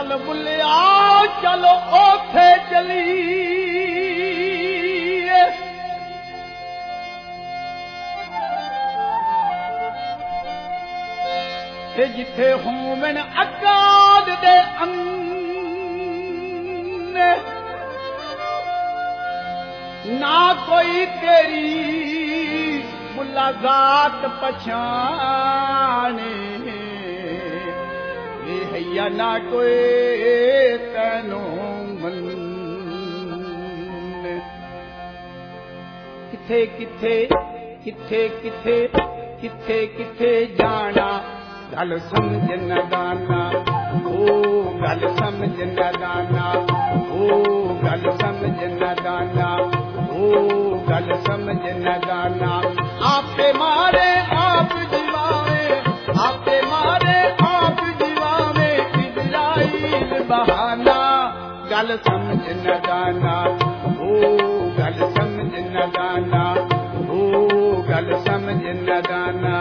चल बुलिया चलो ओथे चलीए ते जिथे होवन अकाद दे अन्ने ना कोई तेरी मुलाकात पछाने हैया ना कोई तैनो मन किथे किथे किथे किथे किथे किथे जाना गल समझ न गाना ओ गल समझ न गाना ओ गल समझ न गाना ओ गल समझ न गाना आपे मारे आप जीवावे आपे मारे आप जीवावे इजराइल बहाना गल समझ न गाना ओ गल समझ न गाना ओ गल समझ न गाना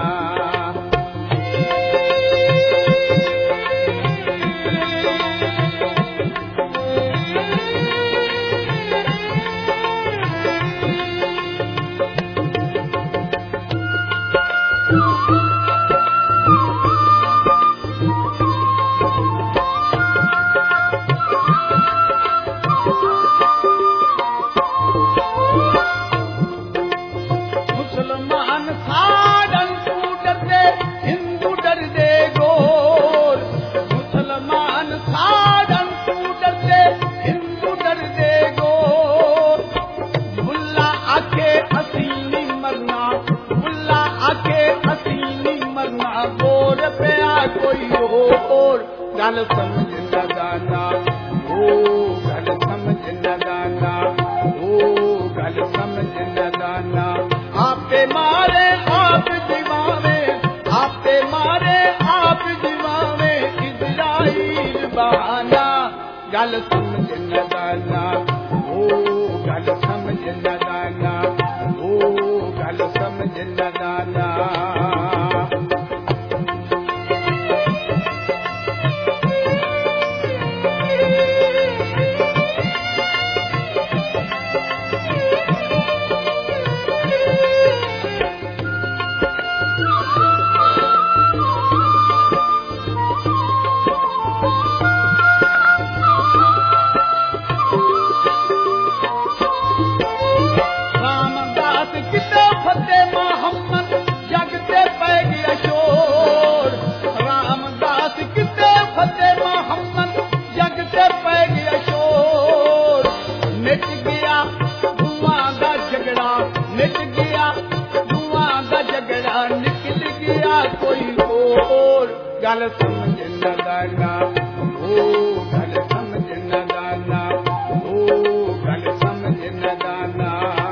गल समझ न गाना ओ गल समझ न गाना ओ गल समझ न गाना आपे मारे आप जीवावे आपे मारे आप जीवावे इजराइल बहाना गल समझ न गाना ओ गल समझ न गाना ओ गल समझ न गाना गल समझ न गाना ओ गल समझ न गाना ओ गल समझ न गाना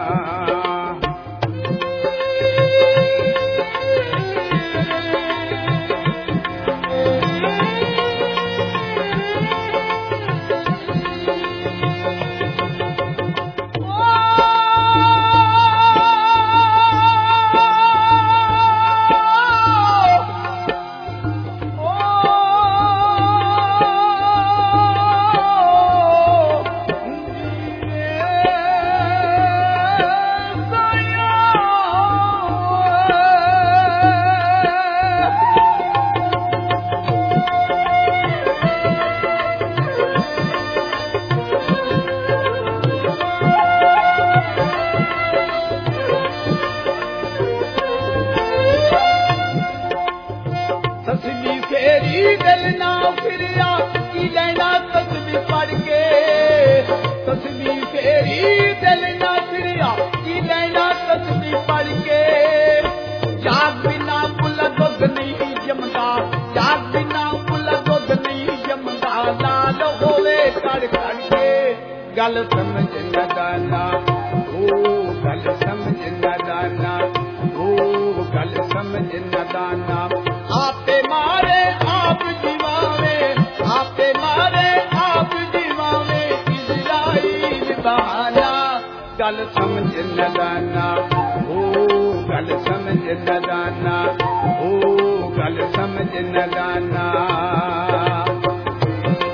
गल समझ न गाना ओ गल समझ न गाना ओ गल समझ न गाना आपे मारे आप जीवावे आपे मारे आप जीवावे इजराइल बहाना गल समझ न गाना ओ गल समझ न गाना ओ गल समझ न गाना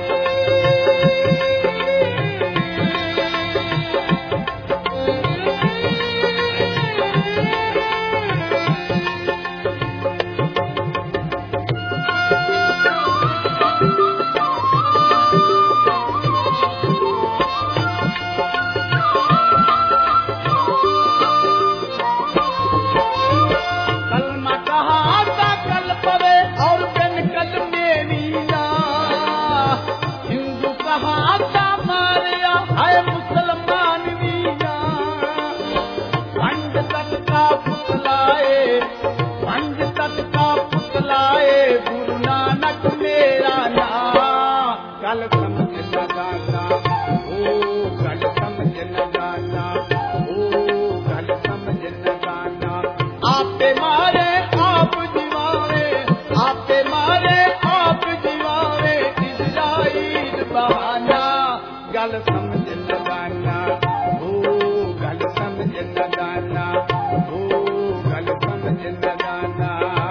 दाना ओ गल समझ न दाना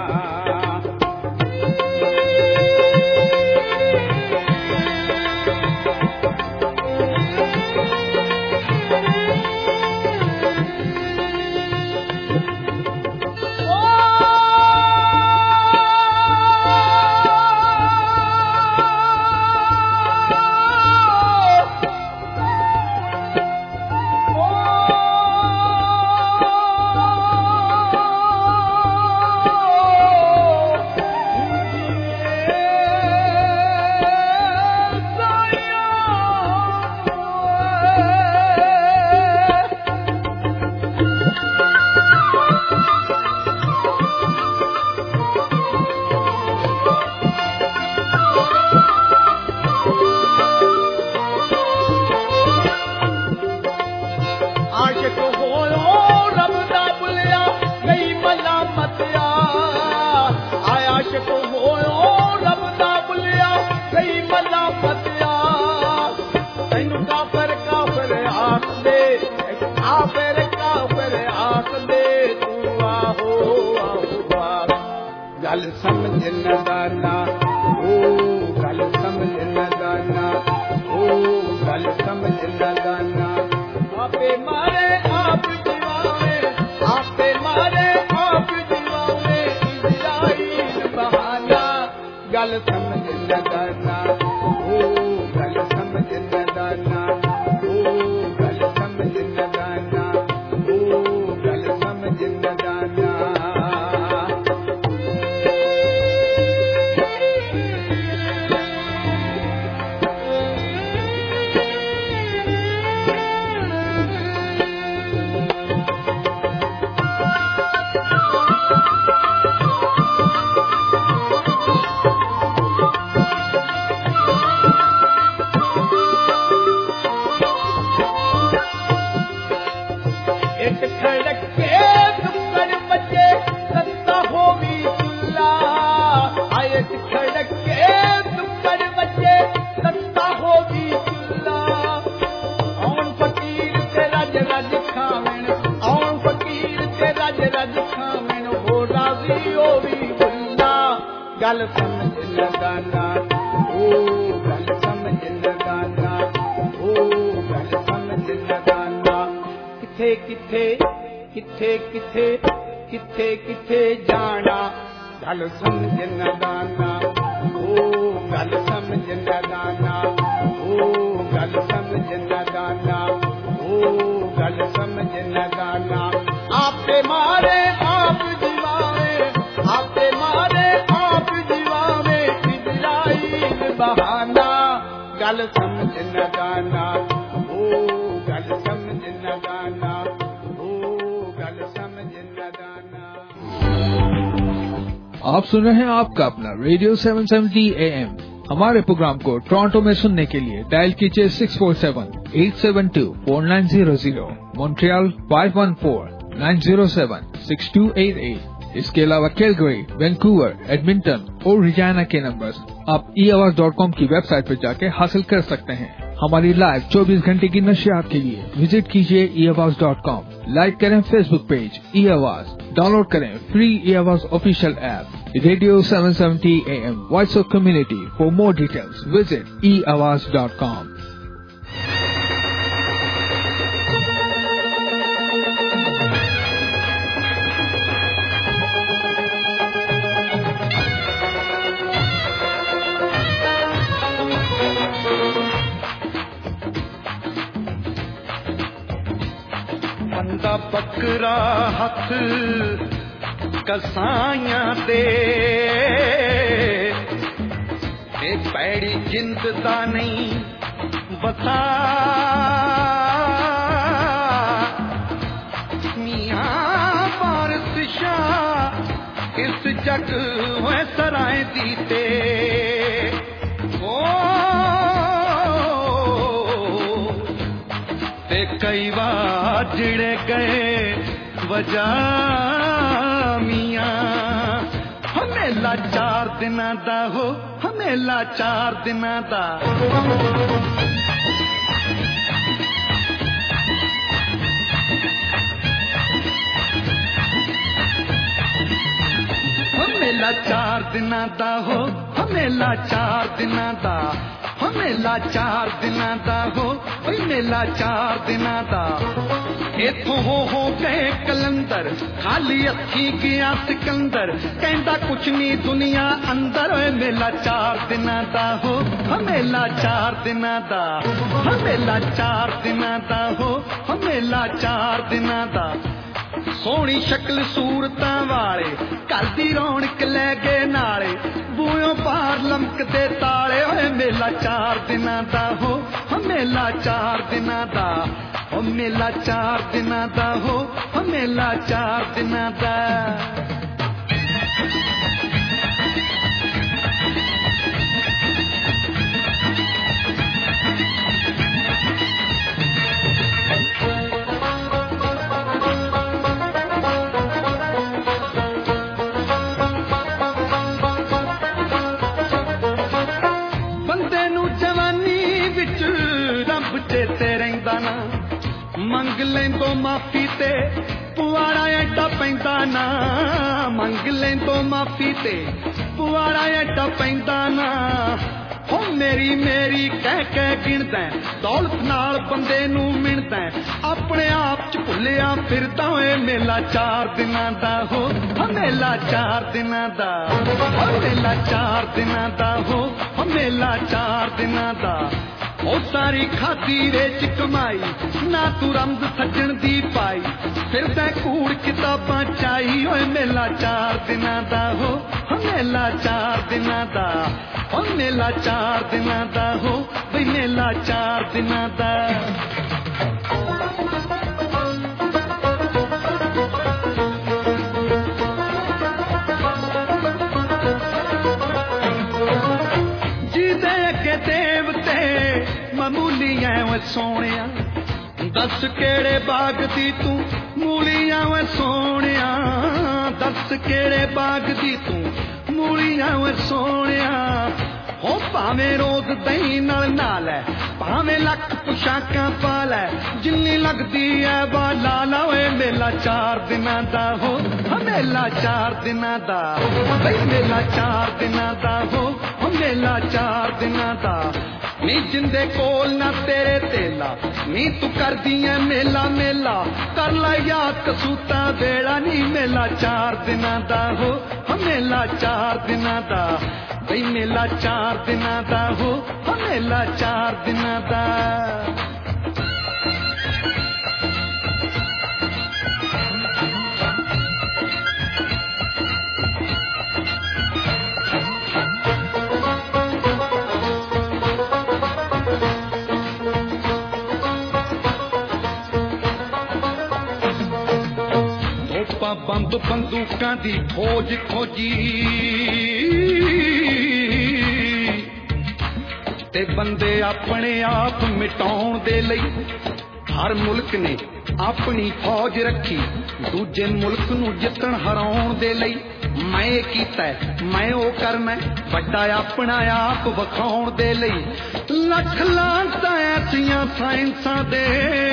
गल समझ न दाना ओ गल समझ न दाना ओ गल समझ न दाना आपे मारे आप जीवावे आपे मारे आप जीवावे इज़राइल बहाना गल समझ न दाना ओ गल समझ न दाना ओ गल समझ न दाना ओ गल समझ न दाना गल समझ न दाना ओ गल समझ न दाना ओ गल समझ न दाना किथे किथे किथे किथे किथे किथे जाना गल समझ न दाना ओ गल समझ न दाना ओ गल समझ न दाना ओ गल समझ न दाना आपे मारे आप जीवावे आपे मारे बहाना गल समझ न दाना ओ गल समझ न दाना ओ गल समझ न दाना। आप सुन रहे हैं आपका अपना रेडियो 770 AM। हमारे प्रोग्राम को टोरंटो में सुनने के लिए डायल कीजिए 647-872-4900, मॉन्ट्रियल 514-907-6288। इसके अलावा कैलगरी, वैंकूवर, एडमिंटन और रिजाना के नंबर्स आप eAवाज.com की वेबसाइट पर जाके हासिल कर सकते हैं। हमारी लाइव 24 घंटे की नशियात के लिए विजिट कीजिए eAवाज.com। लाइक करें फेसबुक पेज eAवाज, डाउनलोड करें फ्री eAवाज official app radio 770 AM voice of community. For more details visit eAवाज.com। बंदा बकरा हथ कसाइयां दे पैड़ी जिंद दा नहीं बता मियां वारिस शाह इस जग में सराय दीते कई बार जिड़े गए वजह मियां हमें लाचार दिना दा हो हमें लाचार दिना दा ਮੇਲਾ 4 ਦਿਨਾਂ ਦਾ ਹੋ ਮੇਲਾ 4 ਦਿਨਾਂ ਦਾ ਮੇਲਾ 4 ਦਿਨਾਂ ਦਾ ਹੋ ਓਏ ਮੇਲਾ 4 ਦਿਨਾਂ ਦਾ ਇੱਥੋਂ ਹੋ ਗਏ ਕਲੰਦਰ ਖਾਲੀ ਅੱਖੀ ਗਿਆ ਸਿਕੰਦਰ ਕਹਿੰਦਾ ਕੁਛ ਨਹੀਂ ਦੁਨੀਆ ਅੰਦਰ ਓਏ ਮੇਲਾ 4 ਦਿਨਾਂ ਦਾ ਹੋ ਮੇਲਾ 4 ਦਿਨਾਂ ਦਾ ਮੇਲਾ 4 ਦਿਨਾਂ ਦਾ ਹੋ ਮੇਲਾ 4 ਦਿਨਾਂ ਦਾ ਸੋਹਣੀ ਸ਼ਕਲ ਸੂਰਤਾਂ ਵਾਲੇ ਘਰ ਦੀ ਰੌਣਕ ਲੈ ਗਏ ਨਾਲੇ ਬੂਹੋਂ ਬਾਹਰ ਲਮਕਦੇ ਤਾਲੇ ਓਏ ਮੇਲਾ 4 ਦਿਨਾਂ ਦਾ ਹੋ ਮੇਲਾ 4 ਦਿਨਾਂ ਦਾ ਮੇਲਾ 4 ਦਿਨਾਂ ਦਾ ਹੋ ਮੇਲਾ 4 ਦਿਨਾਂ ਦਾ ਮੰਗ ਲੈਂਦੋ ਮਾਫੀ ਤੇ ਪੁਆੜਾ ਐਡਾ ਪੈਂਦਾ ਨਾ ਮੰਗ ਲੈਂਦੋ ਮਾਫੀ ਤੇ ਪੁਆੜਾ ਐਡਾ ਪੈਂਦਾ ਨਾ ਹੋ ਮੇਰੀ ਮੇਰੀ ਕਹਿ ਕੇ ਗਿਣਦਾ ਦੌਲਤ ਨਾਲ ਬੰਦੇ ਨੂੰ ਮਿਣਦਾ ਆਪਣੇ ਆਪ ਚ ਭੁੱਲਿਆ ਫਿਰਦਾ ਓਏ ਮੇਲਾ 4 ਦਿਨਾਂ ਦਾ ਹੋ ਮੇਲਾ 4 ਦਿਨਾਂ ਦਾ ਮੇਲਾ 4 ਦਿਨਾਂ ਦਾ ਹੋ ਮੇਲਾ 4 ਦਿਨਾਂ ਦਾ ਉਹ ਸਾਰੀ ਖਾਦੀ ਵਿੱਚ ਕਮਾਈ ਨਾ ਤੂੰ ਰੰਗ ਸੱਜਣ ਦੀ ਪਾਈ ਫਿਰਦਾ ਕੂੜ ਕਿਤਾਬਾਂ ਚਾਈ ਓਏ ਮੇਲਾ 4 ਦਿਨਾਂ ਦਾ ਹੋ ਮੇਲਾ 4 ਦਿਨਾਂ ਦਾ ਮੇਲਾ 4 ਦਿਨਾਂ ਦਾ ਹੋ ਬਈ ਮੇਲਾ 4 ਦਿਨਾਂ ਦਾ ਮਾਮੂਲੀ ਐ ਸੋਹਣਿਆ ਦੱਸ ਕਿਹੜੇ ਬਾਗ ਦੀ ਤੂੰ ਮੂਲੀਆਂ ਵੇ ਸੋਹਣਿਆ ਦੱਸ ਕਿਹੜੇ ਬਾਗ ਦੀ ਤੂੰ ਮੂਲੀਆਂ ਵੇ ਸੋਹਣਿਆ ਹੋ ਭਾਵੇਂ ਰੋਜ਼ ਦਹੀਂ ਨਾਲ ਲੈ ਭਾਵੇਂ ਲੱਖ ਪੁਸ਼ਾਕਾਂ ਪਾ ਲੈ ਜਿੰਨੀ ਲੱਗਦੀ ਐ ਬਾਲਾ ਲਾ ਓਏ ਮੇਲਾ 4 ਦਿਨਾਂ ਦਾ ਹੋ ਮੇਲਾ 4 ਦਿਨਾਂ ਦਾ ਬਈ ਮੇਲਾ 4 ਦਿਨਾਂ ਦਾ ਹੋ ਮੇਲਾ 4 ਦਿਨਾਂ ਦਾ ਨੀ ਜਿੰਦੇ ਕੋਲ ਨਾ ਤੇਰੇ ਤੇਲਾ ਨੀ ਤੂੰ ਕਰਦੀ ਐ ਮੇਲਾ ਮੇਲਾ ਕਰ ਲੈ ਯਾਦ ਕਸੂਤਾ ਵੇਲਾ ਨੀ ਮੇਲਾ 4 ਦਿਨਾਂ ਦਾ ਹੋ ਮੇਲਾ 4 ਦਿਨਾਂ ਦਾ ਬਈ ਮੇਲਾ 4 ਦਿਨਾਂ ਦਾ ਹੋ ਮੇਲਾ 4 ਦਿਨਾਂ ਦਾ ਬੰਦ ਬੰਦੂਕਾਂ ਦੀ ਖੋਜ ਖੋਜੀ ਤੇ ਬੰਦੇ ਆਪਣੇ ਆਪ ਮਿਟਾਉਣ ਦੇ ਲਈ ਹਰ ਮੁਲਕ ਨੇ ਆਪਣੀ ਫੌਜ ਰੱਖੀ ਦੂਜੇ ਮੁਲਕ ਨੂੰ ਜਿੱਤਣ ਹਰਾਉਣ ਦੇ ਲਈ ਮੈਂ ਇਹ ਕੀਤਾ ਮੈਂ ਉਹ ਕਰਨਾ ਵੱਡਾ ਆਪਣਾ ਆਪ ਵਿਖਾਉਣ ਦੇ ਲਈ ਲੱਖ ਲਾਂਤਾਂ ਐਸੀਆਂ ਸਾਇੰਸਾਂ ਦੇ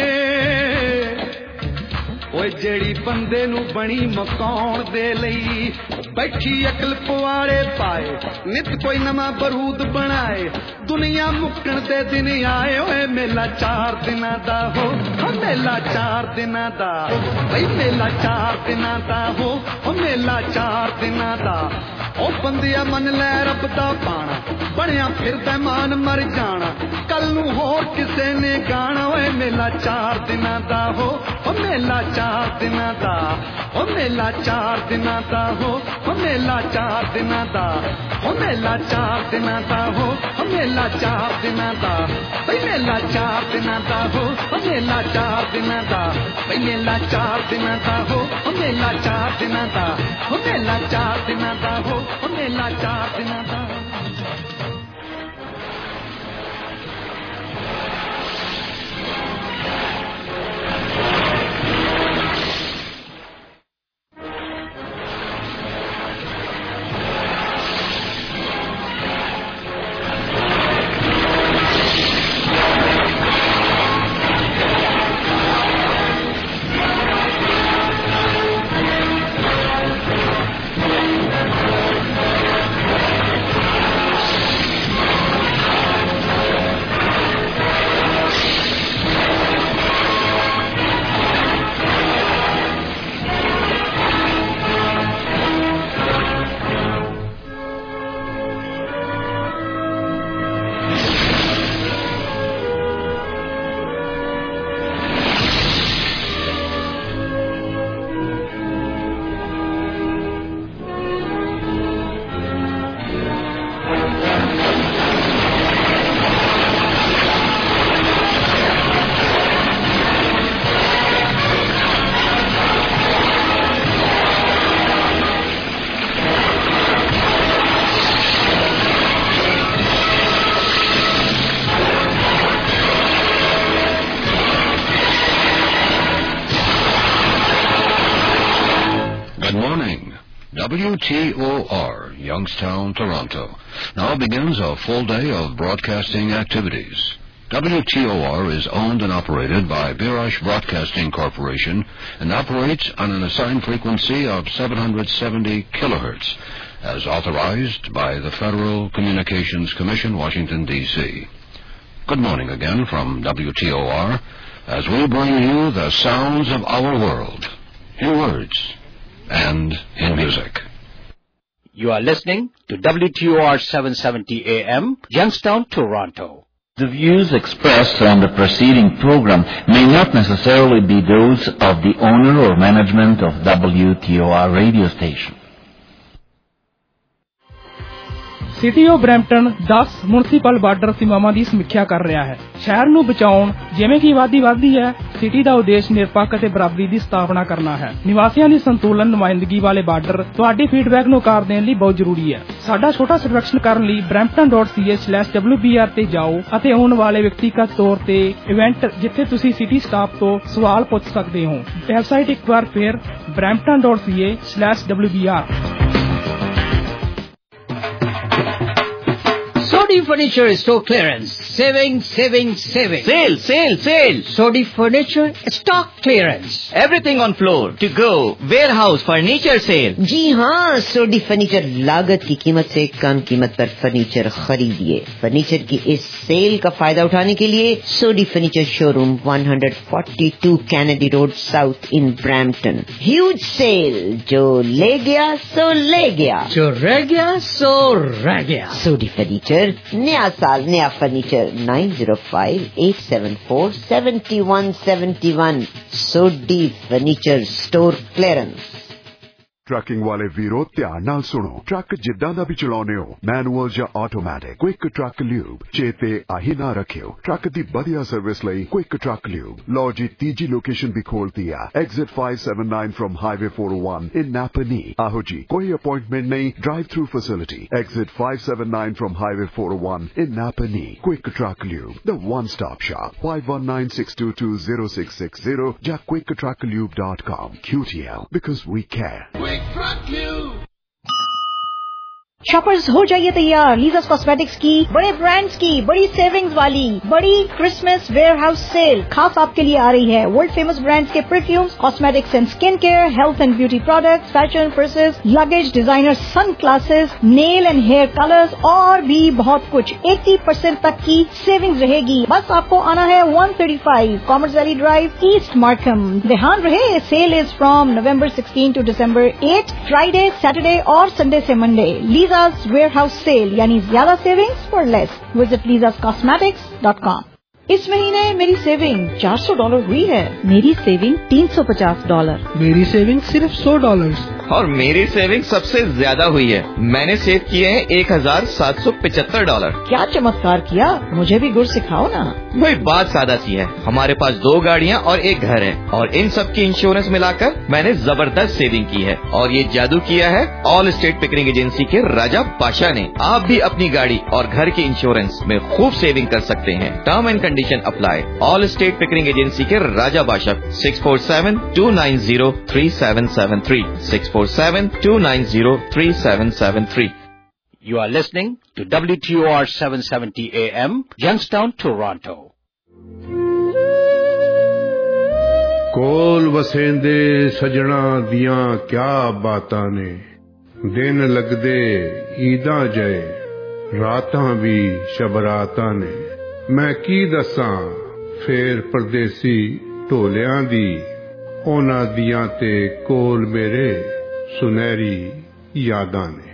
ਓਏ ਜਿਹੜੀ ਬੰਦੇ ਨੂੰ ਬਣੀ ਮਕਾਉਣ ਦੇ ਲਈ ਬੈਠੀ ਅਕਲ ਪਵਾੜੇ ਪਾਏ ਨਿਤ ਕੋਈ ਨਵਾਂ ਬਰੂਦ ਬਣਾਏ ਦੁਨੀਆ ਮੁੱਕਣ ਦੇ ਦਿਨ ਆਏ ਓਏ ਮੇਲਾ 4 ਦਿਨਾਂ ਦਾ ਹੋ ਮੇਲਾ 4 ਦਿਨਾਂ ਦਾ ਬਈ ਮੇਲਾ 4 ਦਿਨਾਂ ਦਾ ਹੋ ਮੇਲਾ 4 ਦਿਨਾਂ ਦਾ ਉਹ ਬੰਦਿਆ ਮੰਨ ਲੈ ਰੱਬ ਦਾ ਪਾਣਾ ਬਣਿਆ ਫਿਰਦਾ ਮਾਨ ਮਰ ਜਾਣਾ ਕੱਲ ਨੂੰ ਹੋਰ ਕਿਸੇ ਨੇ ਗਾਣਾ ਓਏ ਮੇਲਾ 4 ਦਿਨਾਂ ਦਾ ਹੋ ਮੇਲਾ 4 ਦਿਨਾਂ ਦਾ ਮੇਲਾ 4 ਦਿਨਾਂ ਦਾ ਹੋ ਮੇਲਾ 4 ਦਿਨਾਂ ਦਾ ਮੇਲਾ 4 ਦਿਨਾਂ ਦਾ ਹੋ ਮੇਲਾ 4 ਦਿਨਾਂ ਦਾ ਬਈ ਮੇਲਾ 4 ਦਿਨਾਂ ਦਾ ਹੋ ਮੇਲਾ 4 ਦਿਨਾਂ ਦਾ ਬਈ ਮੇਲਾ 4 ਦਿਨਾਂ ਦਾ ਹੋ ਮੇਲਾ 4 ਦਿਨਾਂ ਦਾ ਮੇਲਾ 4 ਦਿਨਾਂ ਦਾ ਹੋ ਮੇਲਾ 4 ਦਿਨਾਂ ਦਾ WTOR, Youngstown, Toronto. Now begins a full day of broadcasting activities. WTOR is owned and operated by Birash Broadcasting Corporation and operates on an assigned frequency of 770 kilohertz, as authorized by the Federal Communications Commission, Washington, D.C. Good morning again from WTOR, as we bring you the sounds of our world, in words and in music. You are listening to WTOR 770 AM, Youngstown, Toronto. The views expressed on the preceding program may not necessarily be those of the owner or management of WTOR radio station. City of Brampton 10 municipal border ਸੀਮਾਵਾਂ ਦੀ ਸਮੀਖਿਆ ਕਰ ਰਿਹਾ ਹੈ। ਸ਼ਹਿਰ ਨੂੰ ਬਚਾਉਣ ਜਿਵੇਂ ਕਿ ਆਬਾਦੀ ਵਧਦੀ ਹੈ, ਸਿਟੀ ਦਾ ਉਦੇਸ਼ ਨਿਰਪੱਖ ਅਤੇ ਬਰਾਬਰੀ ਦੀ ਸਥਾਪਨਾ ਕਰਨਾ ਹੈ। ਨਿਵਾਸੀਆਂ ਦੀ ਸੰਤੁਲਨ ਨੁਮਾਇੰਦਗੀ ਵਾਲੇ ਬਾਰਡਰ ਤੁਹਾਡੇ ਫੀਡਬੈਕ ਨੂੰ ਆਕਾਰ ਦੇਣ ਲਈ ਬਹੁਤ ਜ਼ਰੂਰੀ ਹੈ। ਸਾਡਾ ਛੋਟਾ ਸਰਵੇਖਣ ਕਰਨ ਲਈ brampton.ca/wbr ਤੇ ਜਾਓ ਅਤੇ ਆਉਣ ਵਾਲੇ ਵਿਅਕਤੀਗਤ ਤੌਰ ਤੇ ਇਵੈਂਟ ਜਿੱਥੇ ਤੁਸੀਂ ਸਿਟੀ ਸਟਾਫ ਤੋਂ ਸਵਾਲ ਪੁੱਛ ਸਕਦੇ ਹੋ। ਵੈਬਸਾਈਟ ਇੱਕ ਵਾਰ ਫਿਰ brampton.ca/wbr। Sodi Furniture Store Clearance. Saving. Sale. Sodi Furniture Stock Clearance. Everything on floor, to go, warehouse, furniture sale. जी हाँ, सोडी फर्नीचर लागत की कीमत से कम कीमत पर फर्नीचर खरीदिए। फर्नीचर की इस सेल का फायदा उठाने के लिए Sodhi furniture showroom 142 Kennedy Road South in Brampton. Huge sale, जो ले गया सो ले गया, जो रह गया सो रह गया। सोडी फर्नीचर, नया साल नया furniture. 9058747171 Sodhi furniture store clearance. Trucking वाले वीरो ध्यान नाल सुनो। ट्रक जिद्दां दा भी चलाउने हो, मैनुअल या ऑटोमैटिक, क्विक ट्रक ल्यूब चेते आही ना रखियो। ट्रक दी बढ़िया सर्विस लई क्विक ट्रक ल्यूब। लो जी तीजी लोकेशन भी खोलती है, एग्जिट 579 फ्रॉम हाईवे 401 इन नापनी। आहो जी, कोई अपॉइंटमेंट नहीं, drive through facility. Exit 579 from highway 401 in नापनी। Quick truck lube, the one stop shop. 5196220660 या quicktrucklube.com। QTL, because we care। Shoppers हो जाइए तैयार लीजास कॉस्मेटिक्स की बड़े ब्रांड्स की बड़ी सेविंग्स वाली बड़ी क्रिसमस वेयरहाउस सेल खास आपके लिए आ रही है। वर्ल्ड फेमस ब्रांड्स के perfumes, cosmetics and skin care, health and beauty products, fashion purses, luggage, designer sun glasses, nail and hair colours और भी बहुत कुछ। 80% तक की सेविंग्स रहेगी। बस आपको आना है 135 commerce valley drive, east Markham. ध्यान रहे, sale is from November 16 to December 8, Friday, Saturday और संडे से मंडे। Liza's Warehouse Sale यानी ज्यादा savings for less. Visit lizascosmetics.com। इस महीने मेरी सेविंग $400 हुई है। मेरी सेविंग $350। मेरी सेविंग सिर्फ $100। और मेरी सेविंग सबसे ज्यादा हुई है। मैंने सेव किए हैं $1,775। क्या चमत्कार किया, मुझे भी गुर सिखाओ ना। भाई बात सादा सी है, हमारे पास 2 गाड़ियाँ और 1 घर है और इन सब की इंश्योरेंस मिलाकर मैंने जबरदस्त सेविंग की है। और ये जादू किया है ऑल स्टेट पिकरिंग एजेंसी के राजा बादशाह ने। आप भी अपनी गाड़ी और घर के इंश्योरेंस में खूब सेविंग कर सकते हैं। Term and condition apply. Allstate Pickering agency के राजा बादशाह। 647-290-3773 647-290-3773। You are listening to WTOR 770 AM, Youngstown, Toronto. कोल वसेंदे सजना दियां क्या बातां ने, दिन लगदे ईदां जय, रातां भी शबरातां ने। मैं की दसां फेर परदेसी ढोलियां दी, ओना दियां ते कोल मेरे सुनहरी यादां ने।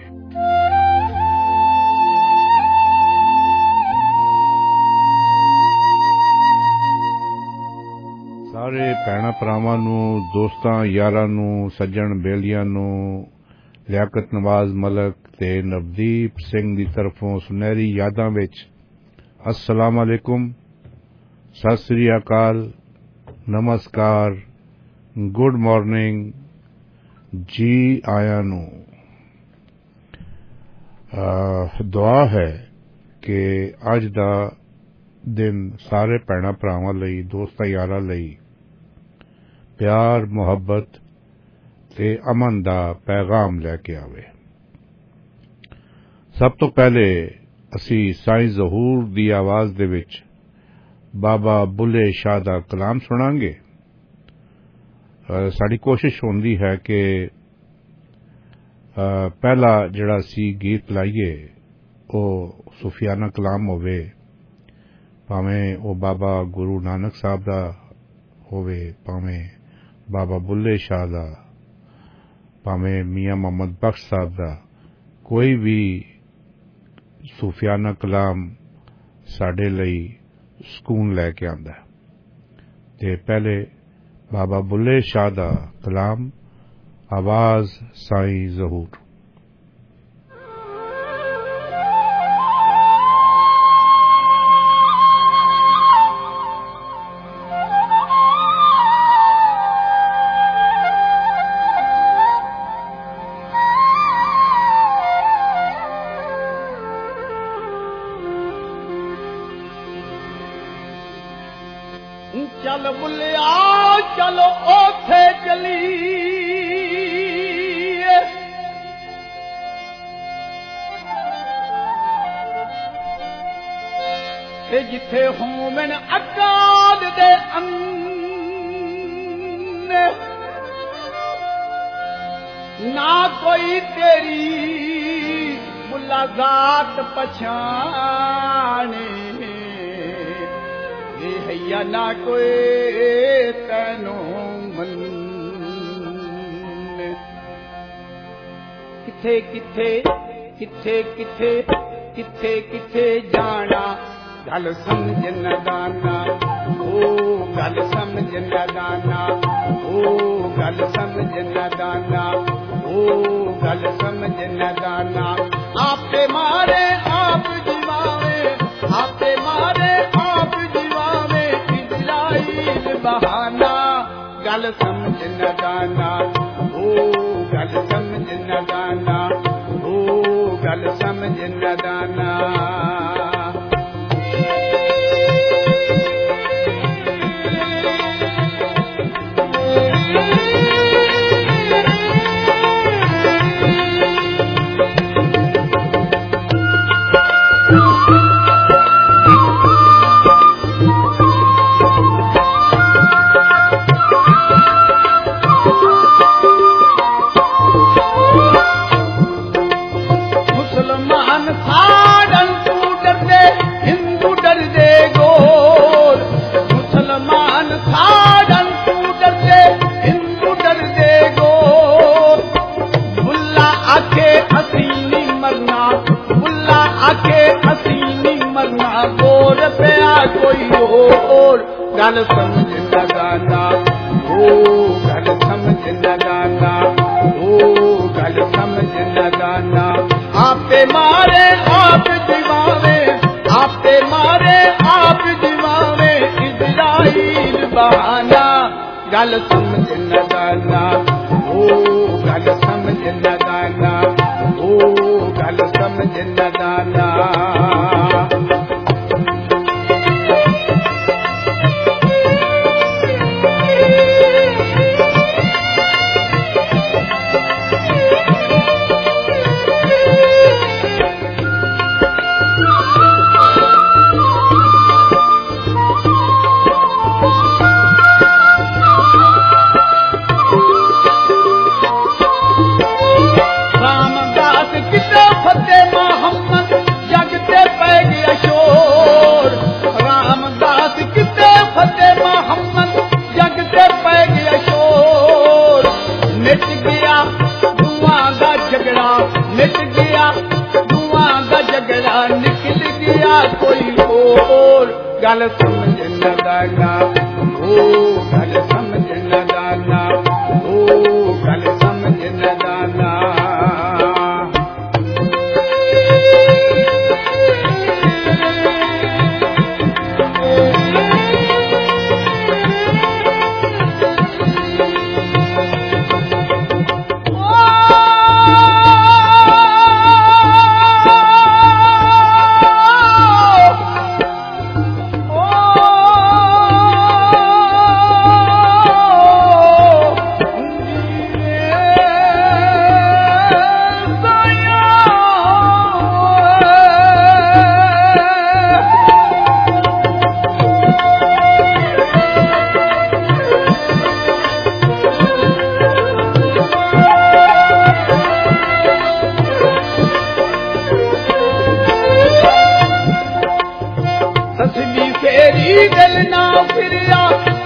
ਸਾਰੇ ਭੈਣਾਂ ਭਰਾਵਾਂ ਨੂੰ, ਦੋਸਤਾਂ ਯਾਰਾਂ ਨੂੰ, ਸੱਜਣ ਬੇਲੀਆਂ ਨੂੰ ਲਿਆਕਤ ਨਵਾਜ਼ ਮਲਕ ਤੇ ਨਵਦੀਪ ਸਿੰਘ ਦੀ ਤਰਫੋਂ ਸੁਨਹਿਰੀ ਯਾਦਾਂ ਵਿੱਚ अस्सलाम वालेकुम, सत श्री अकाल, नमस्कार, गुड मॉर्निंग, जी आया नू। दुआ है कि अज दा दिन सारे भैणां भरावां लई, दोस्तां यारां लई प्यार, मुहब्बत ਤੇ ਅਮਨ ਦਾ ਪੈਗਾਮ ਲੈ ਕੇ ਆਵੇ। ਸਭ ਤੋਂ ਪਹਿਲੇ ਅਸੀਂ ਸਾਈਂ ਜ਼ਹੂਰ ਦੀ ਆਵਾਜ਼ ਦੇ ਵਿੱਚ ਬਾਬਾ ਬੁੱਲੇ ਸ਼ਾਹ ਦਾ ਕਲਾਮ ਸੁਣਾਂਗੇ। ਸਾਡੀ ਕੋਸ਼ਿਸ਼ ਹੁੰਦੀ ਹੈ ਕਿ ਪਹਿਲਾ ਜਿਹੜਾ ਸੀ ਗੀਤ ਲਾਈਏ ਉਹ ਸੂਫੀਆਨਾ ਕਲਾਮ ਹੋਵੇ, ਭਾਵੇਂ ਉਹ ਬਾਬਾ ਗੁਰੂ ਨਾਨਕ ਸਾਹਿਬ ਦਾ ਹੋਵੇ, ਭਾਵੇਂ ਬਾਬਾ ਬੁੱਲੇ ਸ਼ਾਹ ਦਾ, ਭਾਵੇਂ ਮੀਆਂ ਮੁਹੰਮਦ ਬਖਸ਼ ਸਾਹਿਬ ਦਾ। ਕੋਈ ਵੀ ਸੂਫੀਆਨਾ ਕਲਾਮ ਸਾਡੇ ਲਈ ਸਕੂਨ ਲੈ ਕੇ ਆਉਂਦਾ। ਤੇ ਪਹਿਲੇ ਬਾਬਾ ਬੁੱਲੇ ਸ਼ਾਹ ਦਾ ਕਲਾਮ, आवाज साईं ज़हूर। चल बुलिया चलो ओथे चली जिथे होवन अकाल दे ना कोई तेरी मुलाकात पछाने हैया ना कोई तैनो मन किथे किथे किथे किथे किथे किथे जाना गल समझ न दाना ओ गल समझ न दाना ओ गल समझ न दाना ओ गल समझ न दाना आपे मारे आप जीवावे आपे मारे आप जीवावे इजराइल बहाना गल समझ न दाना ओ गल समझ न दाना ओ गल समझ न दाना गल समझ न गाना ओ गल समझ न गाना ओ गल समझ न गाना आपे मारे आप जीवावे आपे मारे आप जीवावे इजराइल बहाना गल समझ न गाना ओ गल समझ न गाना ओ गल समझ न गाना गल समझ न गाना ओ गल समझ न गाना ओ गल समझ न गाना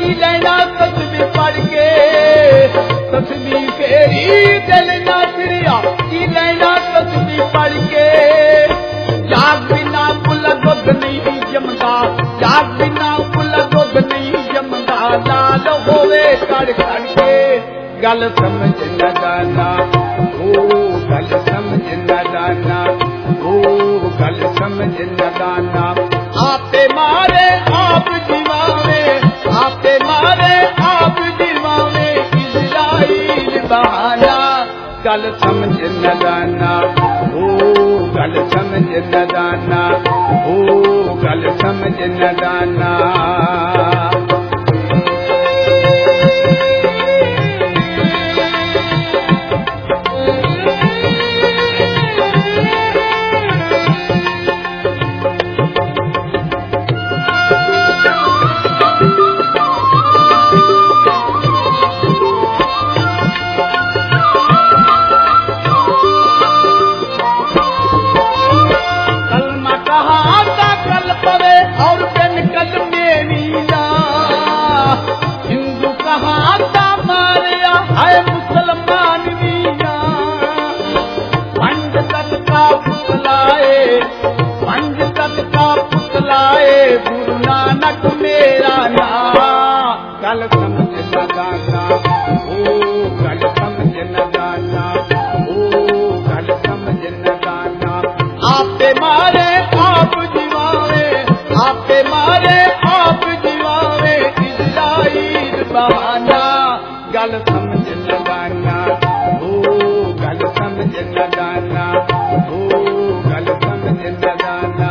की लेना तस्वीर पढ़ के तस्वीर फेरी दिल ना फिरिया की लेना तस्वीर पढ़ के जाग बिना पुला दुध नहीं जमदा जाग बिना पुला दुध नहीं जमदा लाल होवे कड़ कड़ के गल समझ न जाना ओ गल समझ न जाना ओ गल समझ न जाना आपे मारे आप जीवावे आपे मारे आप जीवावे इज़राइल बहाना गल समझ न जाना ओ गल समझ न जाना ओ गल समझ न जाना गुरु नानक मेरा नाम गल समझ न जाना ओ गल समझ न जाना ओ गल समझ न जाना आपे मारे आप जीवावे आपे मारे आप जीवावे इज़राइल बहाना गल समझ न जाना ओ गल समझ न जाना ओ गल समझ न जाना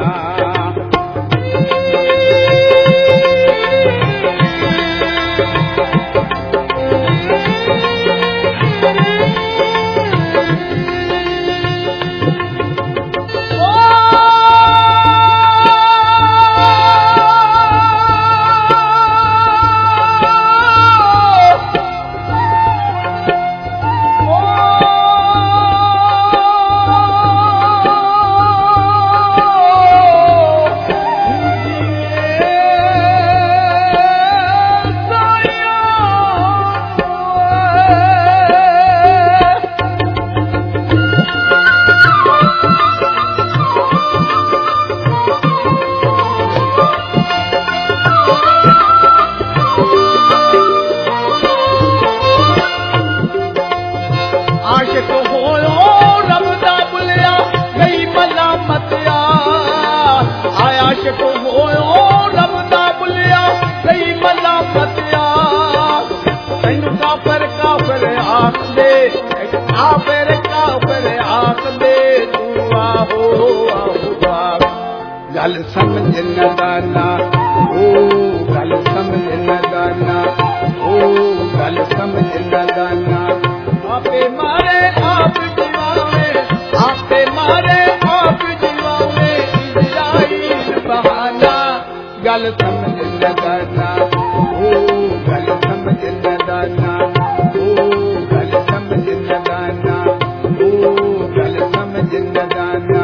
गल समझ न जाना ओ गल समझ न जाना ओ गल समझ न जाना आपे मारे आप जीवावे आपे मारे आप जीवावे इज़राइल बहाना गल समझ न जाना ओ गल समझ न जाना ओ गल समझ न जाना ओ गल समझ न जाना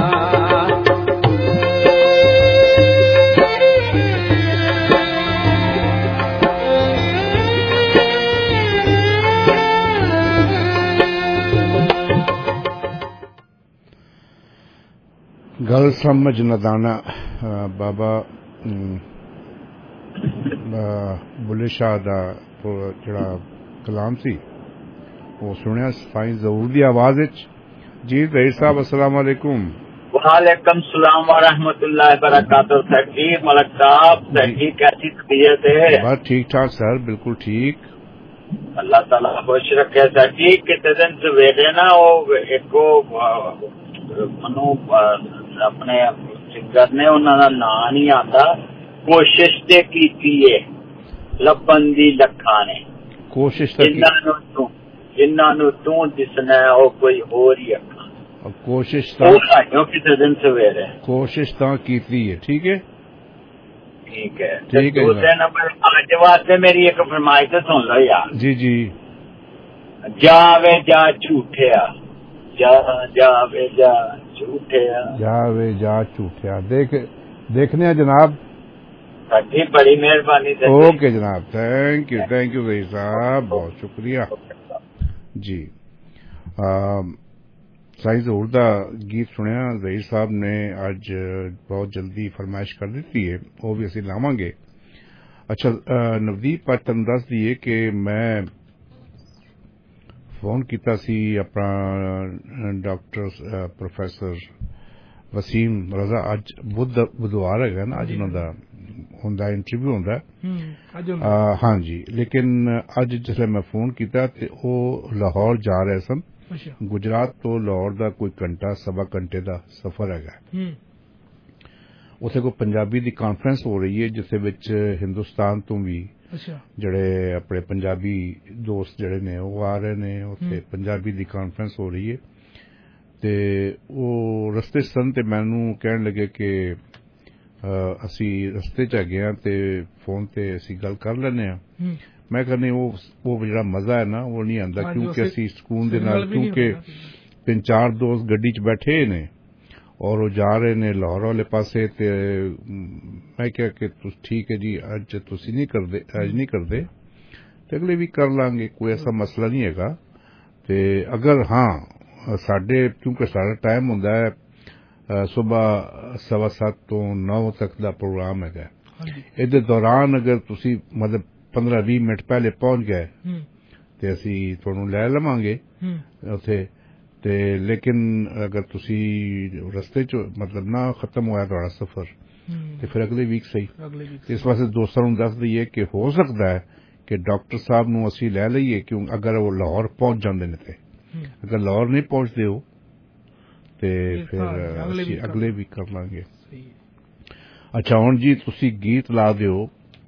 गल समझ न दाना बाबा बुल्ले शाह दा जड़ा कलाम सी वो सुनिया साईं ज़हूर दी आवाज विच। जी रईस साहब अस्सलाम वालेकुम। वालेकुम सलाम व रहमतुल्लाहि व बरकातहू। सर मलक साहब सर कैसी तबीयत है? बस ठीक ठाक सर, बिल्कुल ठीक। अल्लाह ताला खुश रखे सर जी। कितने दिन सवेरे ना वो एक मनु अपने सिंगर ने उन्होंने नाम नहीं आता, कोशिश ते कीती है लभन दी लखा ने, कोशिश जिन्हों तू दिसना है वो कोई होर ही अखा। कोशिश कितने दिन सवेरे कोशिश ता कीती है। ठीक है ठीक है ठीक है। दूसरे नंबर आज वास्ते मेरी एक फरमाइश सुन लो यार। जी जी। जावे जा झूठिया जावे जा झूठिया जावे जा झूठिया। देखने जनाब ਤੁਹਾਡੀ बड़ी मेहरबानी ओके जनाब, थैंक यू ज़हीर साहब, बहुत शुक्रिया जी। साईं ज़हूर दा गीत सुनिया, ज़हीर साहब ने अज बहुत जल्दी फरमाइश कर दी है, वो भी असीं लावांगे। अच्छा नवदीप, अज तुहानूं दस दईए कि मैं फोन किया सी अपना डॉक्टर प्रोफैसर वसीम रजा, अज बुधवार है ना, अज उन्हों का होंदा इंटरव्यू होंदा, हाँ जी, लेकिन अज जिसले मैं फोन किया तो वो लाहौर जा रहे सन। गुजरात तो लाहौर का कोई घंटा सवा घंटे का सफर है। उसे कोई पंजाबी की कॉन्फ्रेंस हो रही है जिस विच हिंदुस्तान तो भी जड़े अपने पंजाबी दोस्त जड़े ने वो आ रहे ने, उसे पंजाबी की कॉन्फ्रेंस हो रही है। ते वो रस्ते सन ते मैनू कहन लगे कि असी रस्ते च गए हैं ते फोन ते असी गल कर लेने। मैं कहनी वो जड़ा मजा है ना वो नहीं आंदा, क्योंकि असी सुकून दे नाल, क्योंकि 3-4 दोस्त गड्डी च बैठे ने और वो जा रहे ने लाहौर वाले पासे। ते मैं क्या कि ठीक है जी, अज तुसी नहीं करदे, अज नहीं करदे ते अगले भी कर लांगे, कोई ऐसा मसला नहीं हैगा। ते अगर हाँ साडे, क्योंकि सारा टाइम होंदा है सुबह 7:15 तो 9 तक का प्रोग्राम है, इहदे दौरान अगर तुसी मतलब 15-20 मिनट पहले पहुंच गए ते असी तुहानू लै लवांगे उत्थे। ते लेकिन अगर तुसी रस्ते च मतलब ना खत्म होया तुहाड़ा सफर ते फिर अगले वीक सही। इस वास्ते दोस्तां नू दस दईए कि हो सकता है कि डॉक्टर साहब नू असी लै लईए, क्यों अगर वो लाहौर पहुंच जांदे ने ते। अगर लाहौर नहीं पहुंचते हो ते फिर अगले भी कर लांगे। अच्छा हुण जी तुसी गीत ला दिओ,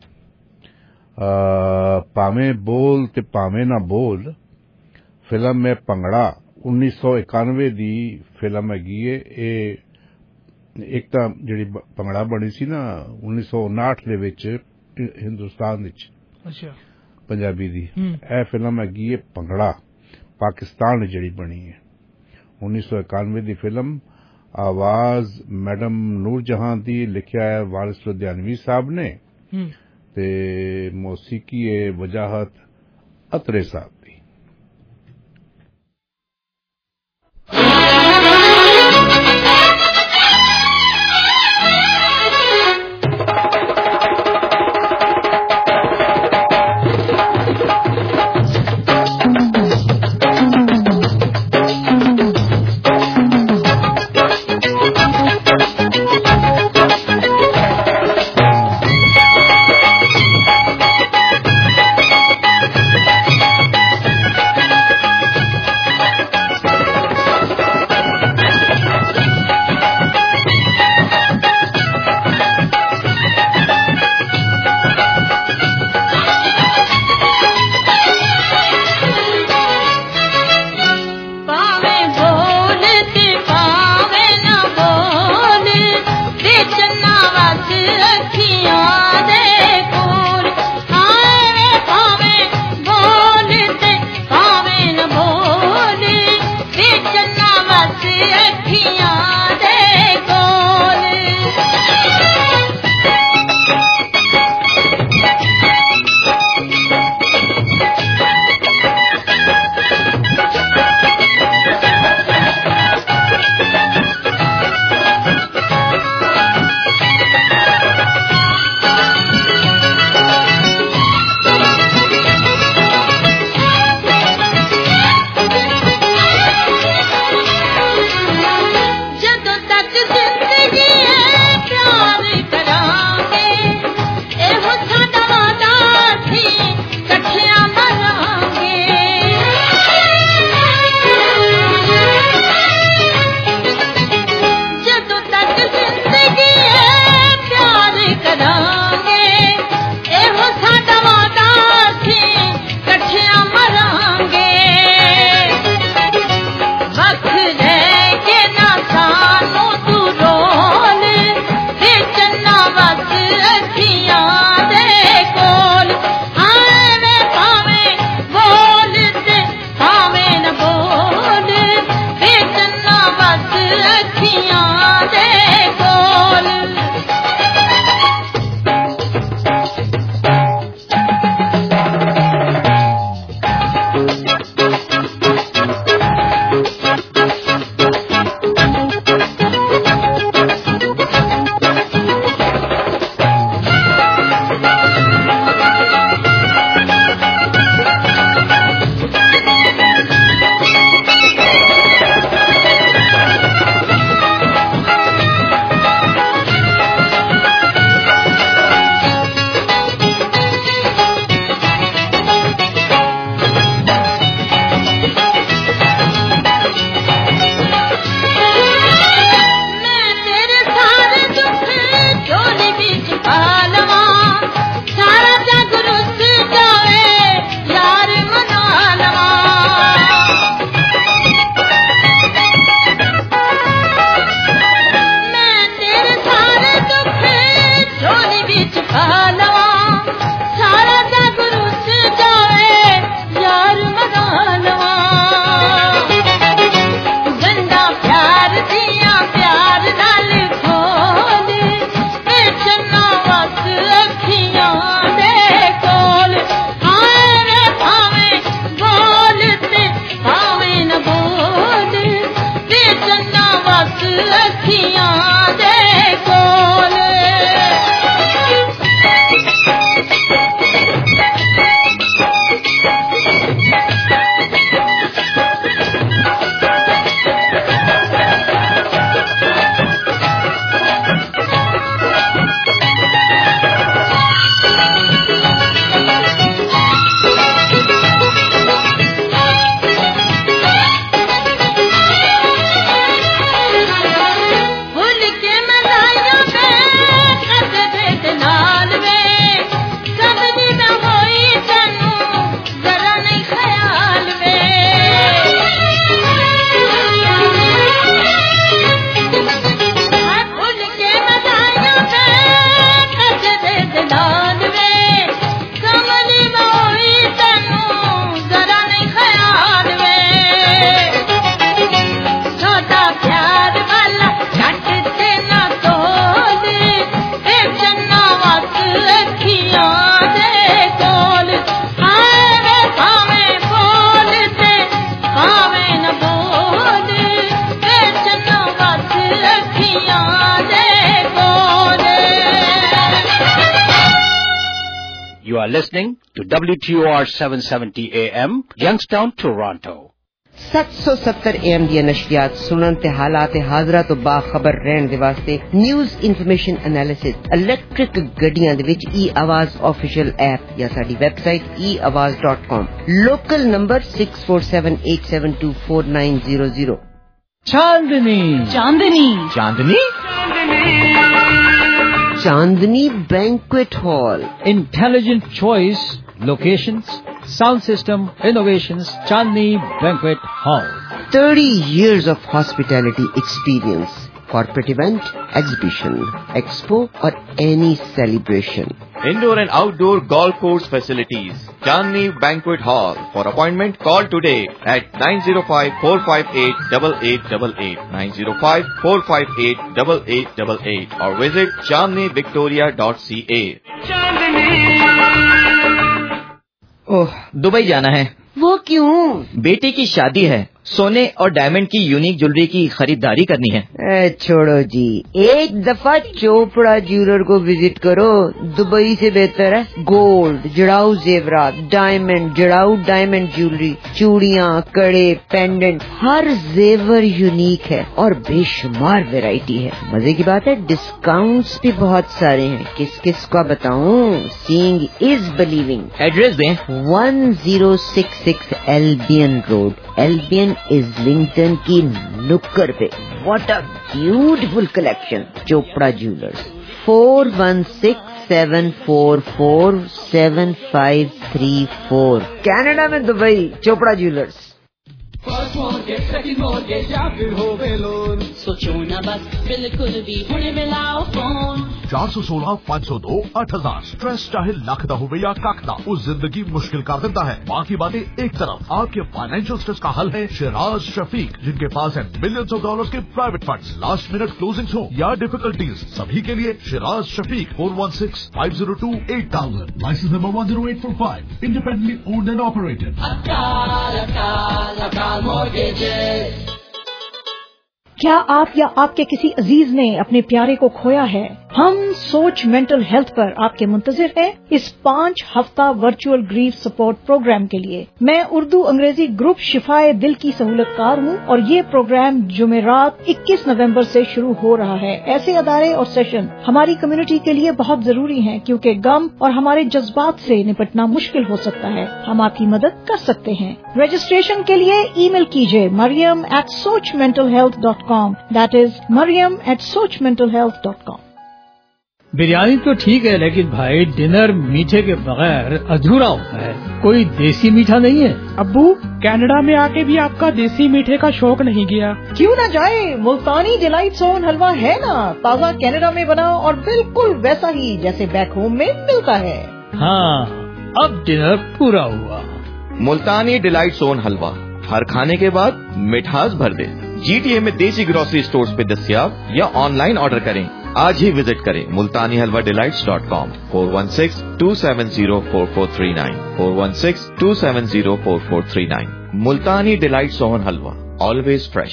भावें बोल ते भावें ना बोल, फिल्म है भंगड़ा, 1991 दी फिल्म हैगी है। एक तां जिहड़ी भंगड़ा बनी सी ना 1959 दे विच हिंदुस्तान विच, पंजाबी दी, ए फिल्म हैगी है भंगड़ा, पाकिस्तान जिहड़ी बनी है 1991 दी फिल्म। आवाज मैडम नूरजहां दी, लिखिया है वारिस लुधियानवी साहब ने ते मौसीकी है वजाहत अतरे साहब दी। are listening to WTOR 770 AM, Youngstown, Toronto. 770 AM ਦੀਆਂ ਨਸ਼ਰੀਆਤ ਸੁਣਨ ਤੇ ਹਾਲਾਤ ਹਾਜ਼ਰਾ ਤੋਂ ਬਾਖਬਰ ਰਹਿਣ ਦੇ ਵਾਸਤੇ ਨਿਊਜ਼ ਇਨਫੋਰਮੇਸ਼ਨ ਐਨਾਲਿਸਿਸ ਇਲੈਕਟ੍ਰਿਕ ਗੱਡੀਆਂ ਦੇ ਵਿੱਚ e-आवाज ਆਫੀਸ਼ੀਅਲ ਐਪ ਜਾਂ ਸਾਡੀ website eawaz.com local number 6478724900 Chandni Chandni Chandni Chandni banquet hall intelligent choice locations sound system innovations Chandni Banquet Hall 30 years of hospitality experience corporate event exhibition expo or any celebration indoor and outdoor golf course facilities Chandni Banquet Hall for appointment call today at 905-458-8888 905-458-8888 or visit chandnivictoria.ca ओह Dubai जाना है। वो क्यों? बेटी की शादी है, सोने और डायमंड की यूनिक ज्वेलरी की खरीदारी करनी है। छोड़ो जी, एक दफा चोपड़ा ज्वेलर को विजिट करो, दुबई से बेहतर है। गोल्ड, जड़ाऊ जेवरात, डायमंड, जड़ाऊ डायमंड ज्वेलरी, चूड़ियाँ, कड़े, पेंडेंट, हर जेवर यूनिक है और बेशुमार वैरायटी है। मजे की बात है डिस्काउंट्स भी बहुत सारे हैं। किस किस का बताऊँ? Seeing is believing. एड्रेस दें। 1066 एल्बियन रोड, एल्बियन इस्लिंगटन की नुक्कड़ पे। What a beautiful collection. Chopra jewellers 4167447534 Canada में Dubai. Chopra jewellers. First mortgage, second mortgage या फिर हो गए लोन, सोचो ना बस बिल्कुल भी हुणे मिलाओ फोन 416-502-8000 स्ट्रेस चाहे लख दा होवे या कख दा, वो जिंदगी मुश्किल कर देता है। बाकी बातें एक तरफ, आपके फाइनेंशियल स्ट्रेस का हल है शिराज शफीक, जिनके पास है मिलियंस ऑफ डॉलर्स के private funds. Last minute closings हो या डिफिकल्टीज, सभी के लिए Shiraz Shafiq 416-502-8000 licence number 10845 independently owned and operated. क्या आप या आपके किसी अजीज ने अपने प्यारे को खोया है? हम सोच मेंटल हेल्थ पर आपके मुंतजिर हैं इस 5 हफ्ता वर्चुअल ग्रीफ सपोर्ट प्रोग्राम के लिए। मैं उर्दू अंग्रेजी ग्रुप शिफाए दिल की सहूलतकार हूँ और ये प्रोग्राम जुमेरात 21 नवंबर से शुरू हो रहा है। ऐसे अदारे और सेशन हमारी कम्युनिटी के लिए बहुत जरूरी हैं क्योंकि गम और हमारे जज्बात से निपटना मुश्किल हो सकता है। हम आपकी मदद कर सकते हैं। रजिस्ट्रेशन के लिए ईमेल कीजिए mariam@sochmentalhealth.com, that is mariam@sochmentalhealth.com। Biryani तो ठीक है, लेकिन भाई डिनर मीठे के बगैर अधूरा होता है। कोई देसी मीठा नहीं है? अब्बू, कनाडा में आके भी आपका देसी मीठे का शौक नहीं गया? क्यों न जाए, मुल्तानी डिलाइट सोन हलवा है ना, ताज़ा कनाडा में बना और बिल्कुल वैसा ही जैसे बैक होम में मिलता है। हाँ, अब डिनर पूरा हुआ। मुल्तानी डिलाइट सोन हलवा हर खाने के बाद मिठास भर दे। GTA में देसी ग्रोसरी स्टोर्स पे दस्तयाब या ऑनलाइन ऑर्डर करें। आज ही विजिट करें multanihalawadelights.com 416-270-4439 416-270-4439 Multani delight sohan halwa, always fresh.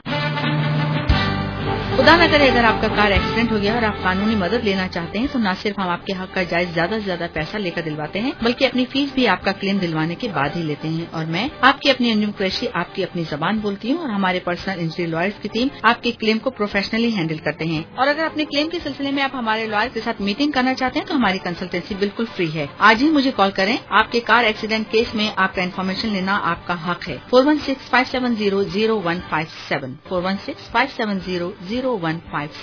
खुदा न करे अगर आपका कार एक्सीडेंट हो गया और आप कानूनी मदद लेना चाहते हैं तो न सिर्फ हम आपके हक का जायज ज्यादा से ज्यादा पैसा लेकर दिलवाते हैं बल्कि अपनी फीस भी आपका क्लेम दिलवाने के बाद ही लेते हैं। और मैं आपकी अपनी अंजुम कुरैशी आपकी अपनी जबान बोलती हूँ और हमारे पर्सनल इंजरी लॉयर्स की टीम आपके क्लेम को प्रोफेशनली हैंडल करते हैं। और अगर अपने क्लेम के सिलसिले में आप हमारे लॉयर के साथ मीटिंग करना चाहते हैं तो हमारी कंसल्टेंसी बिल्कुल फ्री है। आज ही मुझे कॉल करें। आपके कार एक्सीडेंट केस में आपका इन्फॉर्मेशन लेना आपका हक है। 416-570-0157 416-570-0157।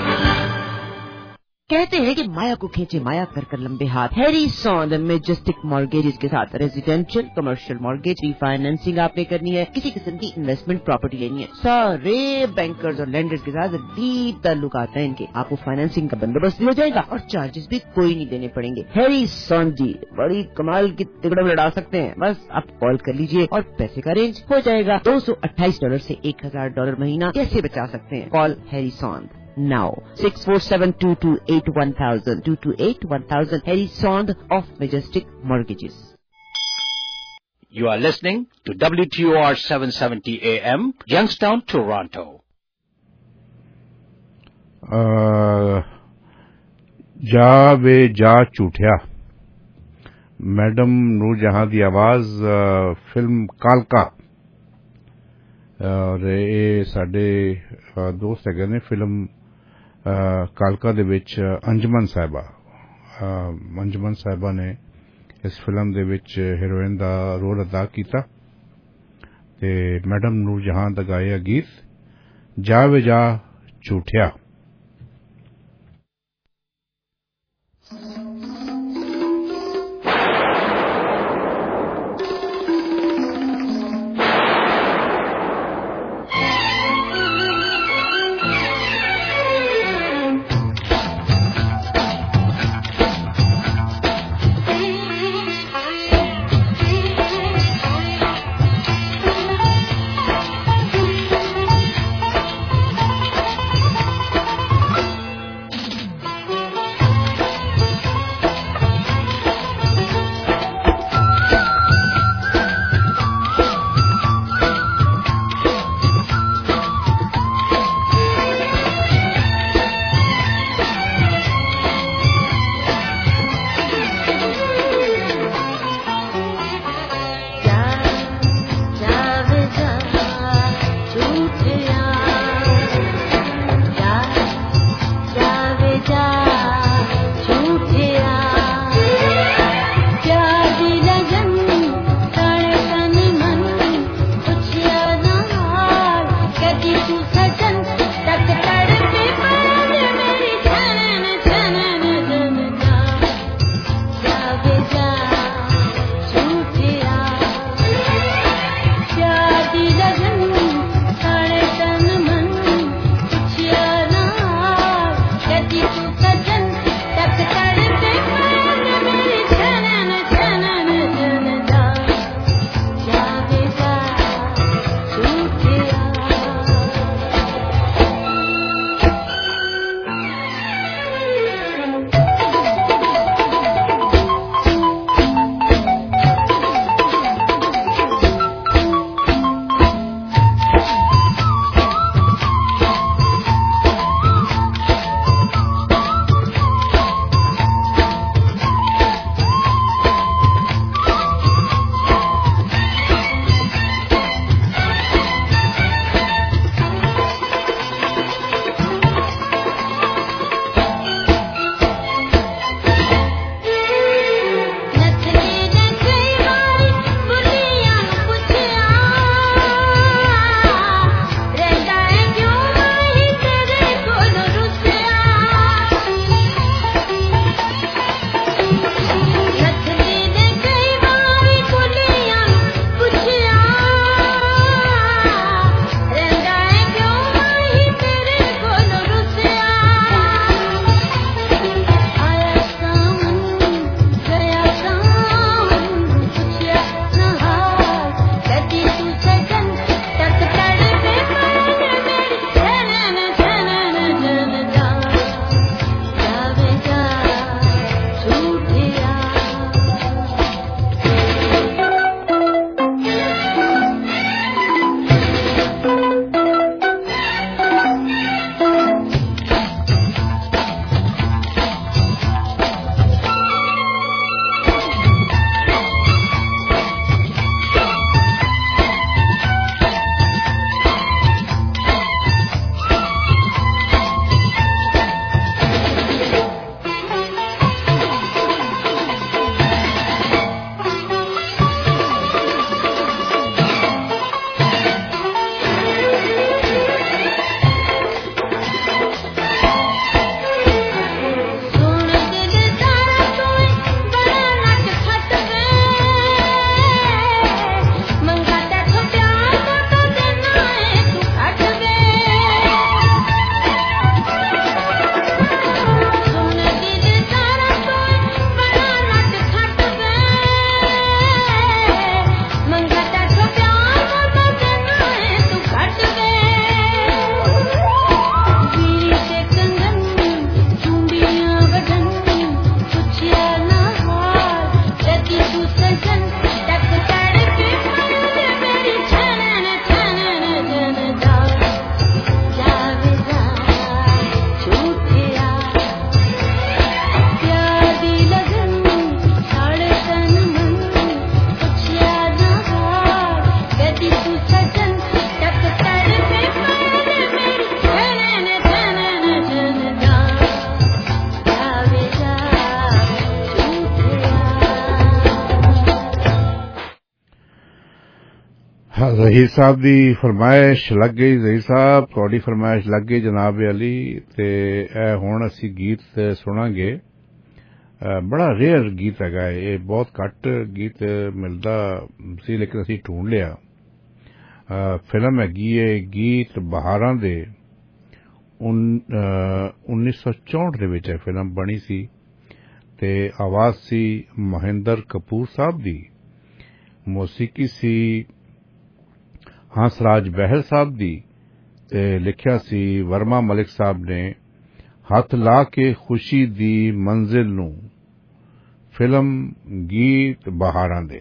कहते हैं कि माया को खींचे माया कर लंबे हाथ। हैरिसन मैजेस्टिक मॉर्गेजेस के साथ रेजिडेंशियल कमर्शियल मॉर्गेज रीफाइनेंसिंग आपने करनी है, किसी किस्म की इन्वेस्टमेंट प्रॉपर्टी लेनी है, सारे बैंकर्स और लेंडर्स के साथ डीप ताल्लुकात हैं इनके। आपको फाइनेंसिंग का बंदोबस्त भी हो जाएगा और चार्जेस भी कोई नहीं देने पड़ेंगे। हैरिसन जी बड़ी कमाल की तिकड़म लड़ा सकते हैं। बस आप कॉल कर लीजिए और पैसे का अरेंज हो जाएगा। $228 से $1000 महीना कैसे बचा सकते हैं? Call Harrison now 647-228-1000 228-1000 Harrison of Majestic Mortgages. You are listening to WTOR 770 AM, Youngstown, Toronto. जा वे जा झूठिया, मैडम नूरजहां दी आवाज फिल्म कालका और ये साडे दोस्त है ने फिल्म कालका दे विच अंजुमन साहिबा ने इस फिल्म दे विच हीरोइन दा रोल अदा कीता ते मैडम नूरजहां दा गाया गीत जा वे जा झूठिया। ਜ਼ਹੀਰ ਸਾਹਿਬ ਦੀ ਫਰਮਾਇਸ਼ ਲੱਗ ਗਈ। ਜ਼ਹੀਰ ਸਾਹਿਬ ਤੁਹਾਡੀ ਫਰਮਾਇਸ਼ ਲੱਗ ਗਈ ਜਨਾਬ ਅਲੀ, ਤੇ ਇਹ ਹੁਣ ਅਸੀਂ ਗੀਤ ਸੁਣਾਂਗੇ। ਬੜਾ ਰੇਅਰ ਗੀਤ ਹੈਗਾ ਇਹ, ਬਹੁਤ ਘੱਟ ਗੀਤ ਮਿਲਦਾ ਸੀ ਲੇਕਿਨ ਅਸੀਂ ਢੂੰਢ ਲਿਆ। ਫਿਲਮ ਹੈਗੀ ਹੈ ਗੀਤ ਬਹਾਰਾਂ ਦੇ 1964 ਦੇ ਵਿੱਚ ਇਹ ਫਿਲਮ ਬਣੀ ਸੀ ਤੇ ਆਵਾਜ਼ ਸੀ ਮਹਿੰਦਰ ਕਪੂਰ ਸਾਹਿਬ ਦੀ, ਮੌਸੀਕੀ ਸੀ ਹੰਸਰਾਜ ਬਹਿਲ ਸਾਹਿਬ ਦੀ ਤੇ ਲਿਖਿਆ ਸੀ ਵਰਮਾ ਮਲਿਕ ਸਾਹਿਬ ਨੇ। ਹੱਥ ਲਾ ਕੇ ਖੁਸ਼ੀ ਦੀ ਮੰਜ਼ਿਲ ਨੂੰ, ਫਿਲਮ ਗੀਤ ਬਹਾਰਾਂ ਦੇ।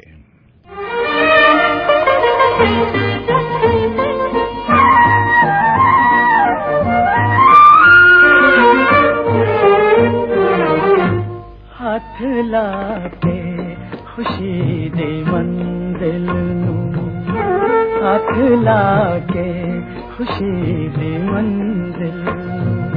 ਹੱਥ ਲਾ ਕੇ ਖੁਸ਼ੀ ਦੀ ਮੰਜ਼ਿਲ ਨੂੰ, ਹੱਥ ਲਾ ਕੇ ਖੁਸ਼ੀ ਦੀ ਮੰਜ਼ਿਲ ਨੂੰ,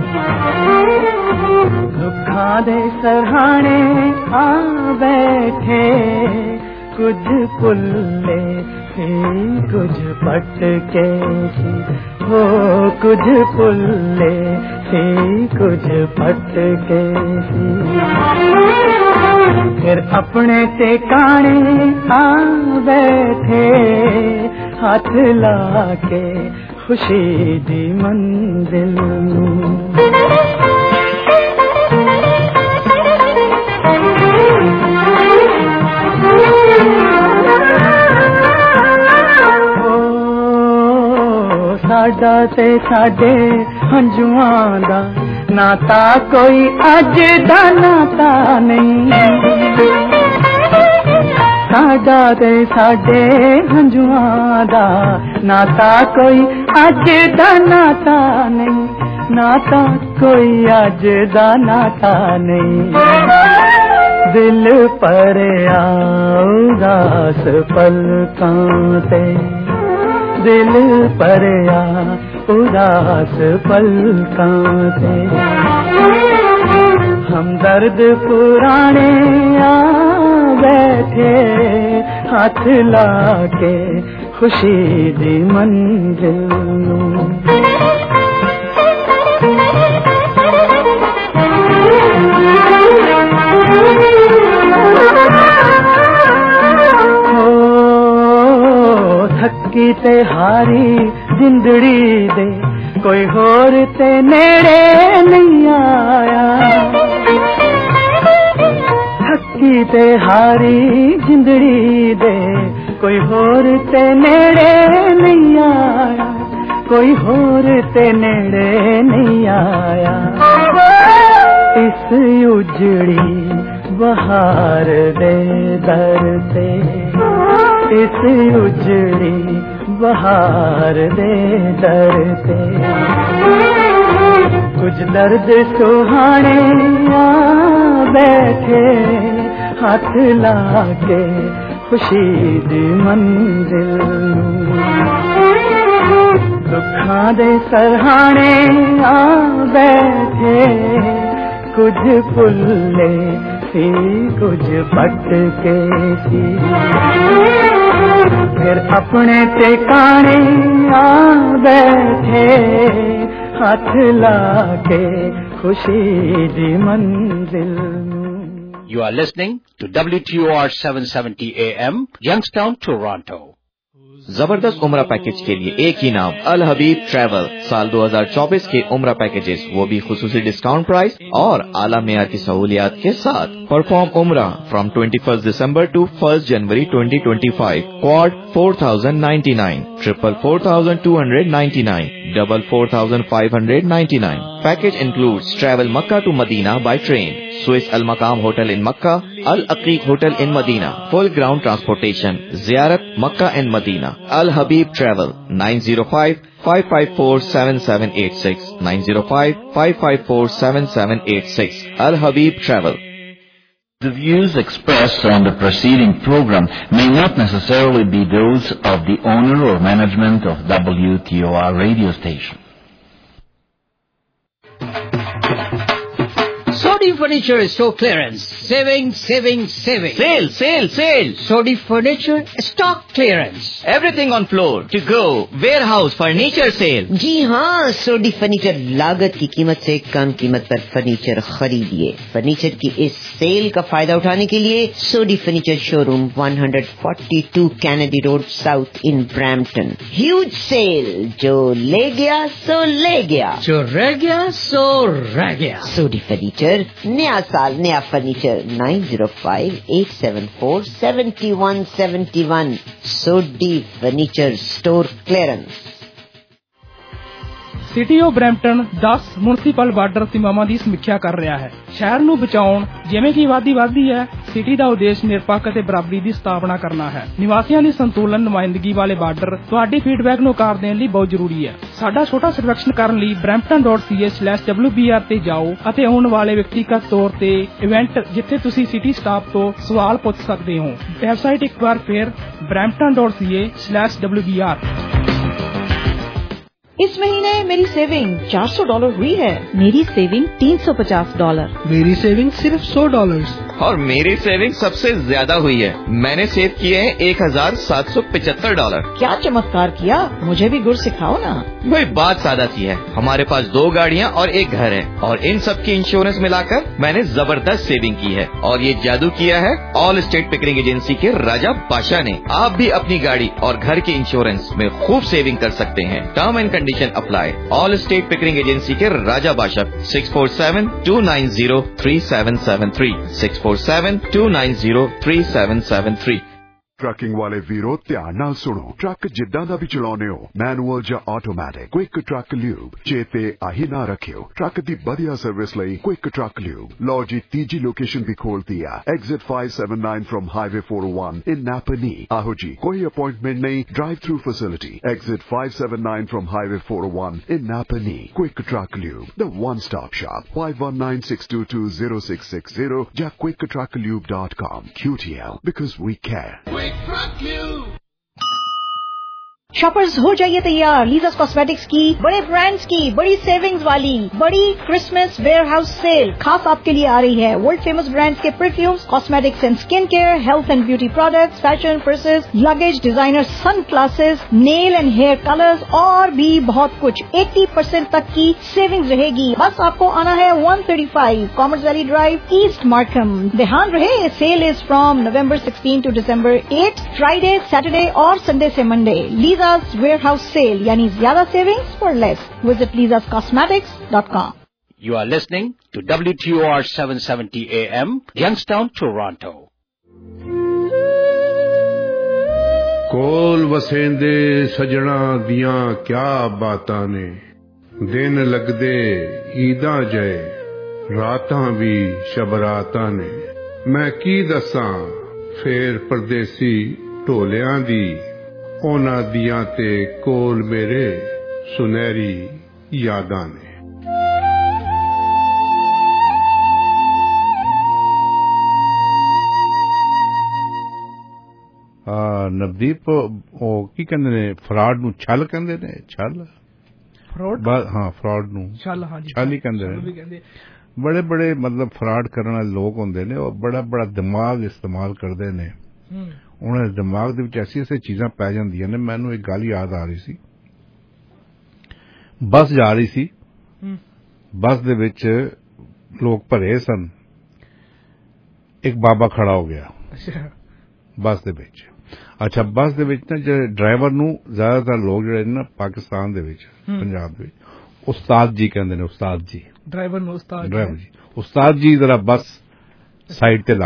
ਦੁੱਖਾਂ ਦੇ ਸਰਹਾਣੇ ਆ ਬੈਠੇ, ਕੁਝ ਭੁੱਲੇ ਸੀ ਕੁਝ ਪਟਕੇ ਸੀ, ਹੋ ਕੁਝ ਭੁੱਲੇ ਸੀ ਕੁਝ ਪਟਕੇ ਸੀ, ਫਿਰ ਆਪਣੇ ਟਿਕਾਣੇ ਆ ਬੈਠੇ, ਹੱਥ ਲਾ ਕੇ ਖੁਸ਼ੀ ਦੀ ਮੰਜ਼ਿਲ ਨੂੰ। ਸਾਡਾ ਤੇ ਸਾਡੇ ਹੰਝੂਆਂ ਦਾ ਨਾਤਾ ਕੋਈ ਅੱਜ ਦਾ ਨਾਤਾ ਨਹੀਂ, ਸਾਡਾ ਤੇ ਸਾਡੇ ਹੰਝੂਆਂ ਦਾ ਨਾਤਾ ਕੋਈ ਅੱਜ ਦਾ ਨਾਤਾ ਨਹੀਂ, ਨਾਤਾ ਕੋਈ ਅੱਜ ਦਾ ਨਾਤਾ ਨਹੀਂ। ਦਿਲ ਭਰਿਆ ਉਦਾਸ ਪਲਕਾਂ ਤੇ, ਦਿਲ ਭਰਿਆ ਉਦਾਸ ਪਲਕਾਂ ਤੇ, ਹਮਦਰਦ ਪੁਰਾਣੇ ਆ ਬੈਠੇ, ਹੱਥ ਲਾ ਕੇ ਖੁਸ਼ੀ ਦੀ ਮੰਜ਼ਿਲ ਨੂੰ। ਥੱਕੀ ਤੇ ਹਾਰੀ ਜ਼ਿੰਦੜੀ ਦੇ ਕੋਈ ਹੋਰ ਤੇ ਨੇੜੇ ਨਹੀਂ ਆਇਆ, ਥੱਕੀ ਤੇ ਹਾਰੀ ਜ਼ਿੰਦੜੀ ਦੇ ਕੋਈ ਹੋਰ ਤੇ ਨੇੜੇ ਨਹੀਂ ਆਇਆ, ਕੋਈ ਹੋਰ ਤੇ ਨੇੜੇ ਨਹੀਂ ਆਇਆ। ਇਸ ਉਜੜੀ ਬਹਾਰ ਦੇ ਦਰ ਤੇ, ਇਸ ਉਜੜੀ ਬਹਾਰ ਦੇ ਦਰ ਤੇ, ਕੁਝ ਦਰਦ ਸੁਹਾਣੇ ਆ ਬੈਠੇ, ਹੱਥ ਲਾ ਕੇ ਖੁਸ਼ੀ ਦੀ ਮੰਜ਼ਿਲ ਨੂੰ। ਦੁੱਖਾਂ ਦੇ ਸਰਹਾਣੇ ਆ ਬੈਠੇ, ਕੁਝ ਭੁੱਲੇ ਸੀ ਕੁਝ ਪਟਕੇ ਸੀ, ਫਿਰ ਆਪਣੇ ਟਿਕਾਣੇ ਆ ਬੈਠੇ, ਹੱਥ ਲਾ ਕੇ ਖੁਸ਼ੀ ਦੀ ਮੰਜ਼ਿਲ ਨੂੰ। You are listening to WTOR 770 AM, Youngstown, Toronto. जबरदस्त उम्रा पैकेज के लिए एक ही नाम, अल हबीब ट्रैवल। साल 2024 के उम्रा पैकेजेस, वो भी खुसूसी डिस्काउंट प्राइस और आला मेयार की सहूलियात के साथ। Perform Umrah from 21 December to 1 January 2025। Quad 4099, triple 4299, double 4599। Package includes travel Makkah to Madinah by train, Swiss Al Maqam hotel in Makkah, Al Aqeeq hotel in Madinah, full ground transportation, जियारत Makkah and Madinah. Al Habib travel 905-554-7786, 905-554-7786। Al Habib Travel. The views expressed on the preceding program may not necessarily be those of the owner or management of WTOR radio station. So Sodi Furniture Store Clearance. Saving, saving, saving. Sale, sale, sale. Sodi Furniture Stock Clearance. Everything on floor, to go, warehouse, furniture sale. जी हाँ, Sodhi furniture लागत की कीमत से कम कीमत पर furniture खरीदिए। Furniture की इस सेल का फायदा उठाने के लिए Sodhi furniture showroom 142 Kennedy Road South in Brampton. Huge sale, जो ले गया सो ले गया, जो रह गया सो रह गया। सोडी फर्नीचर, नया साल नया furniture. 905-874-7171 Sodhi furniture store clearance. City of Brampton 10 municipal border ਸੀਮਾਵਾਂ ਦੀ ਸਮੀਖਿਆ ਕਰ ਰਿਹਾ ਹੈ। ਸ਼ਹਿਰ ਨੂੰ ਬਚਾਉਣ ਜਿਵੇਂ ਕਿ ਆਬਾਦੀ ਵਧਦੀ ਹੈ, ਸਿਟੀ ਦਾ ਉਦੇਸ਼ ਨਿਰਪੱਖ ਅਤੇ ਬਰਾਬਰੀ ਦੀ ਸਥਾਪਨਾ ਕਰਨਾ ਹੈ। ਨਿਵਾਸੀਆਂ ਦੀ ਸੰਤੁਲਨ ਨੁਮਾਇੰਦਗੀ ਵਾਲੇ ਬਾਰਡਰ ਤੁਹਾਡੀ ਫੀਡਬੈਕ ਨੂੰ ਆਕਾਰ ਦੇਣ ਲਈ ਬਹੁਤ ਜ਼ਰੂਰੀ ਹੈ। ਸਾਡਾ ਛੋਟਾ ਸਰਵੇਖਣ ਕਰਨ ਲਈ brampton.ca/wbr ਤੇ ਜਾਓ ਅਤੇ ਆਉਣ ਵਾਲੇ ਵਿਅਕਤੀਗਤ ਤੌਰ ਤੇ ਇਵੈਂਟ ਜਿੱਥੇ ਤੁਸੀਂ ਸਿਟੀ ਸਟਾਫ ਤੋਂ ਸਵਾਲ ਪੁੱਛ ਸਕਦੇ ਹੋ। ਵੈਬਸਾਈਟ ਇੱਕ ਵਾਰ ਫਿਰ brampton.ca/wbr। इस महीने मेरी सेविंग $400 हुई है। मेरी सेविंग $350। मेरी सेविंग सिर्फ $100। और मेरी सेविंग सबसे ज्यादा हुई है। मैंने सेव किए हैं $1,775। क्या चमत्कार किया, मुझे भी गुर सिखाओ ना। वही बात सादा सी है। हमारे पास 2 गाड़ियाँ और एक घर है और इन सब की इंश्योरेंस मिलाकर मैंने जबरदस्त सेविंग की है। और ये जादू किया है ऑल स्टेट पिकरिंग एजेंसी के राजा बादशाह ने। आप भी अपनी गाड़ी और घर के इंश्योरेंस में खूब सेविंग कर सकते हैं। Term and condition apply. Allstate Pickering agency के राजा बादशाह 647-290-3773 647-290-3773। ट्रकिंग वाले वीरो ध्यान नाल सुनो। ट्रक जिद्दां दा भी चलाउने हो, मैनुअल या ऑटोमैटिक, क्विक ट्रक ल्यूब चेते आही ना रखियो। ट्रक दी बढ़िया सर्विस लई क्विक ट्रक ल्यूब। लो जी तीजी लोकेशन भी खोल दिया, एग्जिट 579 फ्रॉम हाईवे 401 इन नापनी। आहो जी, कोई अपॉइंटमेंट नहीं, drive through facility. Exit 579 from highway 401 in नापनी। Quick truck lube, the one stop shop. 5196220660 या quicktrucklube.com। QTL, because we care। Shoppers हो जाइए तैयार, लीजर्स कॉस्मेटिक्स की बड़े ब्रांड्स की बड़ी सेविंग्स वाली बड़ी क्रिसमस वेयरहाउस सेल खास आपके लिए आ रही है। वर्ल्ड फेमस ब्रांड्स के perfumes, cosmetics and skin care, health and beauty products, fashion, purses, luggage, designer sun glasses, nail and hair colours और भी बहुत कुछ। 80% तक की सेविंग्स रहेगी। बस आपको आना है 135 commerce valley drive, east Markham. ध्यान रहे, sale is from November 16 to December 8, Friday, Saturday और संडे से मंडे। Lisa's Warehouse Sale, यानी ज्यादा savings for less. Visit lisascosmetics.com. You are listening to WTOR 770 AM, Youngstown, Toronto. कोल वसेंदे सजना दियां क्या बातां ने, दिन लगदे ईदां जय, रातां भी शबरातां ने। मैं की दसां फेर परदेसी ढोलियां दी, ओना दियां ते कोल मेरे सुनहरी यादां ने। नवदीप, ਉਹ ਕੀ ਕਹਿੰਦੇ ਨੇ, ਫਰਾਡ ਨੂੰ ਛਲ ਕਹਿੰਦੇ ਨੇ। ਛਲ ਫਰਾਡ, ਹਾਂ ਫਰਾਡ ਨੂੰ ਛਲ, ਹਾਂ ਜੀ, ਛਲ ਹੀ ਕਹਿੰਦੇ ਨੇ। ਬੜੇ ਬੜੇ ਮਤਲਬ ਫਰਾਡ ਕਰਨ ਵਾਲੇ ਲੋਕ ਹੁੰਦੇ ਨੇ, ਉਹ ਬੜਾ ਬੜਾ ਦਿਮਾਗ ਇਸਤੇਮਾਲ ਕਰਦੇ ਨੇ। ਉਹਨਾਂ ਦੇ ਦਿਮਾਗ ਦੇ ਵਿੱਚ ਐਸੀ ਚੀਜ਼ਾਂ ਪੈ ਜਾਂਦੀਆਂ ਨੇ। ਮੈਨੂੰ ਇੱਕ ਗੱਲ ਯਾਦ ਆ ਰਹੀ ਸੀ, ਬੱਸ ਜਾ ਰਹੀ ਸੀ, ਬੱਸ ਦੇ ਵਿੱਚ ਲੋਕ ਭਰੇ ਸਨ। ਇੱਕ ਬਾਬਾ ਖੜਾ ਹੋ ਗਿਆ ਬੱਸ ਦੇ ਵਿੱਚ। ਅੱਛਾ, ਬੱਸ ਦੇ ਵਿੱਚ ਨਾ ਜਿਹੜੇ ਡਰਾਈਵਰ ਨੂੰ ਜ਼ਿਆਦਾਤਰ ਲੋਕ ਜਿਹੜੇ ਨੇ ਨਾ ਪਾਕਿਸਤਾਨ ਦੇ ਵਿੱਚ, ਪੰਜਾਬ ਦੇ ਵਿੱਚ ਉਸਤਾਦ ਜੀ ਕਹਿੰਦੇ ਨੇ। ਉਸਤਾਦ ਜੀ, ਡਰਾਈਵਰ ਨੂੰ ਉਸਤਾਦ ਜੀ। ਉਸਤਾਦ ਜੀ, ਜ਼ਰਾ ਬੱਸ ਸਾਈਡ ਤੇ ਲਾ